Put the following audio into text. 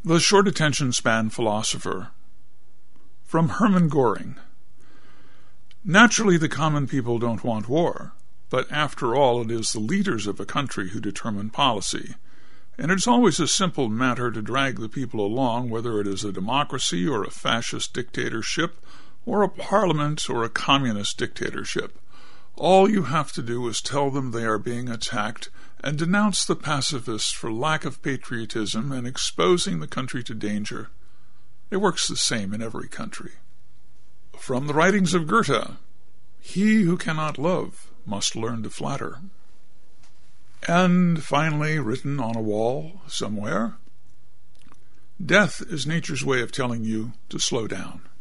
The Short Attention Span Philosopher. From Hermann Göring. Naturally, the common people don't want war, but after all, it is the leaders of a country who determine policy, and it's always a simple matter to drag the people along, whether it is a democracy or a fascist dictatorship, or a parliament or a communist dictatorship. All you have to do is tell them they are being attacked and denounce the pacifists for lack of patriotism and exposing the country to danger. It works the same in every country. From the writings of Goethe, he who cannot love must learn to flatter. And finally, written on a wall somewhere, death is nature's way of telling you to slow down.